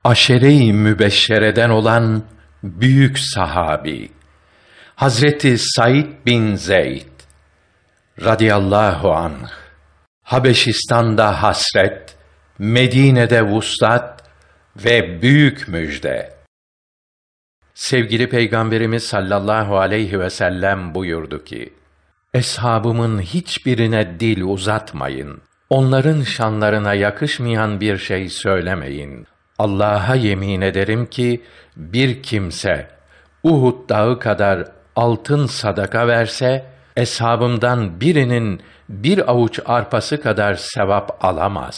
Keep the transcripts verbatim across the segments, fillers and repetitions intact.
aşere-i mübeşşereden olan büyük sahabi Hazreti Said bin Zeyd radıyallahu anh, Habeşistan'da hasret, Medine'de vuslat ve büyük müjde. Sevgili Peygamberimiz sallallahu aleyhi ve sellem buyurdu ki, eshabımın hiçbirine dil uzatmayın. Onların şanlarına yakışmayan bir şey söylemeyin. Allah'a yemin ederim ki, bir kimse Uhud dağı kadar altın sadaka verse, eshabımdan birinin bir avuç arpası kadar sevap alamaz.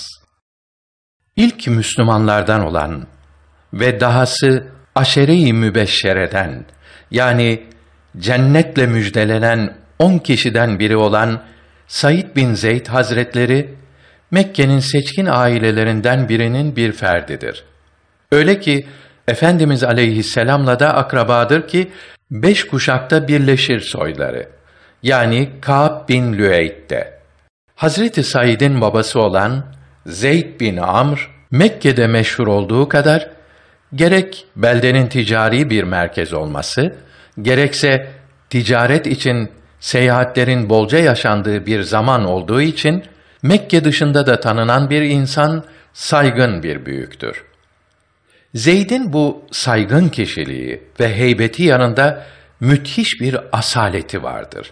İlk Müslümanlardan olan ve dahası aşere-i mübeşşereden, yani cennetle müjdelenen on kişiden biri olan Said bin Zeyd Hazretleri, Mekke'nin seçkin ailelerinden birinin bir ferdidir. Öyle ki, Efendimiz aleyhisselamla da akrabadır ki, beş kuşakta birleşir soyları. Yani Kâb bin Lüeyd'de. Hazreti Said'in babası olan Zeyd bin Amr, Mekke'de meşhur olduğu kadar, gerek beldenin ticari bir merkez olması, gerekse ticaret için seyahatlerin bolca yaşandığı bir zaman olduğu için, Mekke dışında da tanınan bir insan, saygın bir büyüktür. Zeyd'in bu saygın kişiliği ve heybeti yanında müthiş bir asaleti vardır.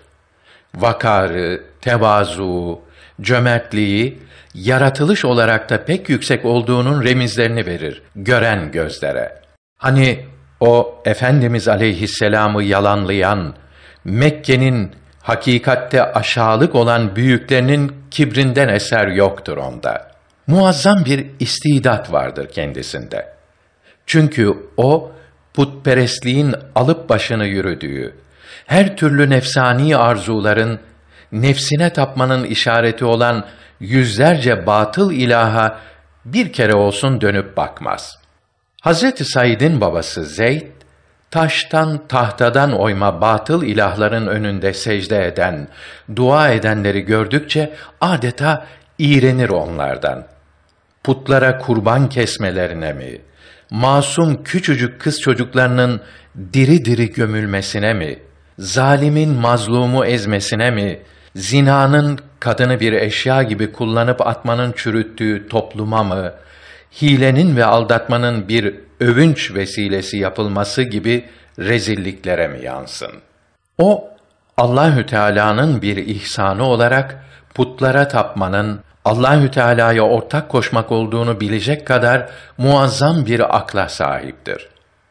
Vakarı, tevazu, cömertliği, yaratılış olarak da pek yüksek olduğunun remizlerini verir gören gözlere. Hani o Efendimiz aleyhisselamı yalanlayan, Mekke'nin hakikatte aşağılık olan büyüklerinin kibrinden eser yoktur onda. Muazzam bir istidat vardır kendisinde. Çünkü o, putperestliğin alıp başını yürüdüğü, her türlü nefsani arzuların, nefsine tapmanın işareti olan yüzlerce batıl ilaha bir kere olsun dönüp bakmaz. Hazreti Said'in babası Zeyd, taştan, tahtadan oyma batıl ilahların önünde secde eden, dua edenleri gördükçe adeta iğrenir onlardan. Putlara kurban kesmelerine mi, masum küçücük kız çocuklarının diri diri gömülmesine mi, zalimin mazlumu ezmesine mi, zinanın kadını bir eşya gibi kullanıp atmanın çürüttüğü topluma mı, hilenin ve aldatmanın bir övünç vesilesi yapılması gibi rezilliklere mi yansın? O, Allahü Teala'nın bir ihsanı olarak putlara tapmanın Allahü Teala'ya ortak koşmak olduğunu bilecek kadar muazzam bir akla sahiptir.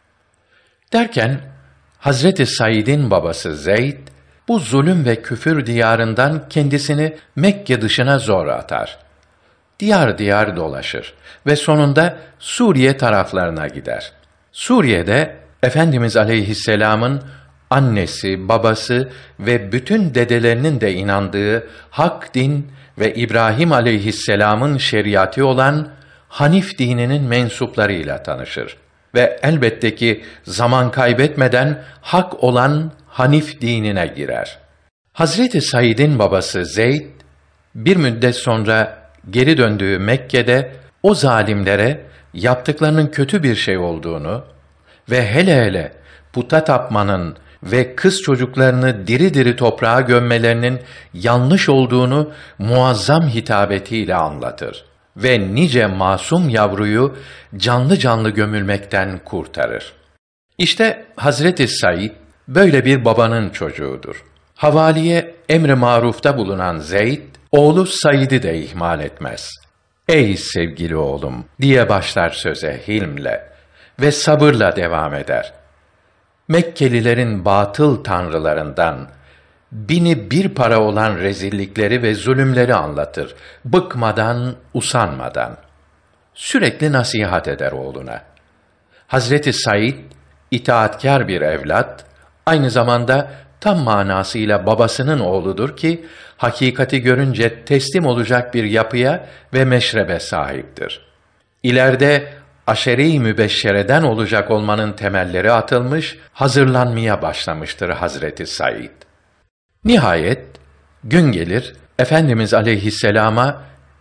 Derken Hazreti Said'in babası Zeyd bu zulüm ve küfür diyarından kendisini Mekke dışına zor atar. Diyar diyar dolaşır ve sonunda Suriye taraflarına gider. Suriye'de Efendimiz aleyhisselamın annesi, babası ve bütün dedelerinin de inandığı hak din ve İbrahim aleyhisselamın şeriatı olan Hanif dininin mensuplarıyla tanışır. Ve elbette ki zaman kaybetmeden hak olan Hanif dinine girer. Hazreti Said'in babası Zeyd, bir müddet sonra geri döndüğü Mekke'de o zalimlere yaptıklarının kötü bir şey olduğunu ve hele hele puta tapmanın ve kız çocuklarını diri diri toprağa gömmelerinin yanlış olduğunu muazzam hitabetiyle anlatır ve nice masum yavruyu canlı canlı gömülmekten kurtarır. İşte Hazreti Said böyle bir babanın çocuğudur. Havaliye emr-i marufta bulunan Zeyd, oğlu Said'i de ihmal etmez. Ey sevgili oğlum diye başlar söze hilmle ve sabırla devam eder. Mekkelilerin batıl tanrılarından bini bir para olan rezillikleri ve zulümleri anlatır, bıkmadan, usanmadan. Sürekli nasihat eder oğluna. Hazreti Said, itaatkâr bir evlat, aynı zamanda tam manasıyla babasının oğludur ki, hakikati görünce teslim olacak bir yapıya ve meşrebe sahiptir. İleride aşere-i mübeşşereden olacak olmanın temelleri atılmış, hazırlanmaya başlamıştır Hazreti Said. Nihayet gün gelir, Efendimiz aleyhisselama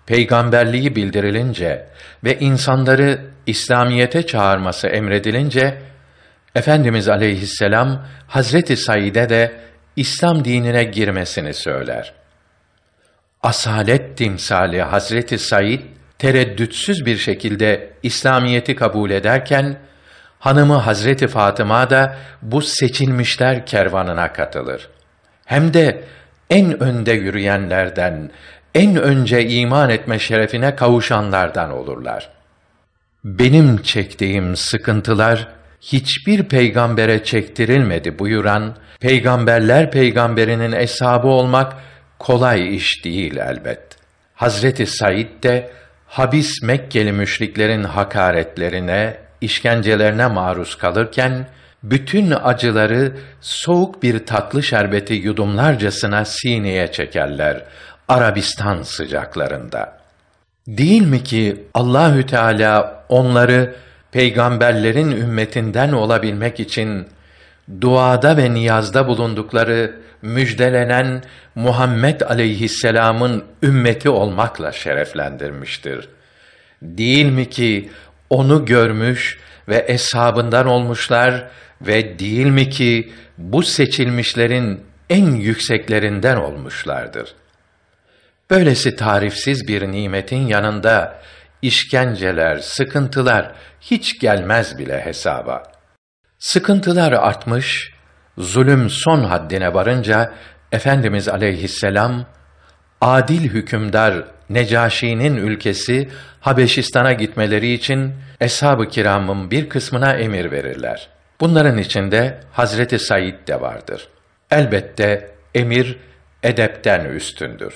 peygamberliği bildirilince ve insanları İslamiyete çağırması emredilince, Efendimiz aleyhisselam Hazreti Said'e de İslam dinine girmesini söyler. Asalet timsali Hazreti Said tereddütsüz bir şekilde İslamiyeti kabul ederken, hanımı Hazreti Fatıma da bu seçilmişler kervanına katılır. Hem de en önde yürüyenlerden, en önce iman etme şerefine kavuşanlardan olurlar. Benim çektiğim sıkıntılar hiçbir peygambere çektirilmedi buyuran peygamberler peygamberinin eshabı olmak kolay iş değil elbet. Hazreti Said de habis Mekkeli müşriklerin hakaretlerine, işkencelerine maruz kalırken bütün acıları soğuk bir tatlı şerbeti yudumlarcasına sineye çekerler Arabistan sıcaklarında. Değil mi ki Allahü Teala onları peygamberlerin ümmetinden olabilmek için duada ve niyazda bulundukları müjdelenen Muhammed aleyhisselam'ın ümmeti olmakla şereflendirmiştir. Değil mi ki onu görmüş ve eshabından olmuşlar ve değil mi ki bu seçilmişlerin en yükseklerinden olmuşlardır. Böylesi tarifsiz bir nimetin yanında işkenceler, sıkıntılar hiç gelmez bile hesaba. Sıkıntılar artmış, zulüm son haddine varınca Efendimiz aleyhisselam adil hükümdar Necaşi'nin ülkesi Habeşistan'a gitmeleri için eshab-ı kiramın bir kısmına emir verirler. Bunların içinde Hazreti Said de vardır. Elbette emir edepten üstündür.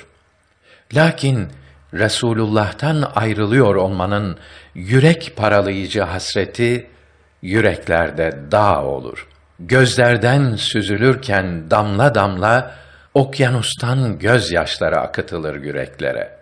Lakin Resulullah'tan ayrılıyor olmanın yürek paralayıcı hasreti yüreklerde dağ olur. Gözlerden süzülürken damla damla okyanustan gözyaşları akıtılır yüreklere.